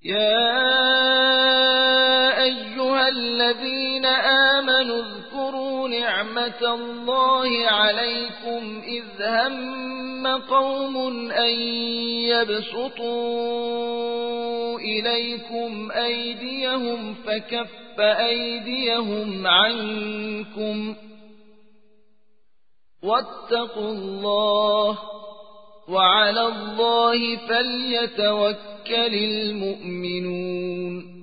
يا أيها الذين آمنوا اذكروا نعمة الله عليكم إذ هم قوم أن يبسطوا إليكم أيديهم فكف أيديهم عنكم واتقوا الله وعلى الله فليتوكل المؤمنون